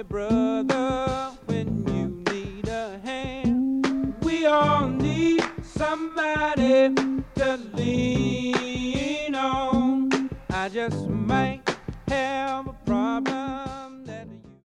me, brother, when you need a hand. We all need somebody to lean on. I just might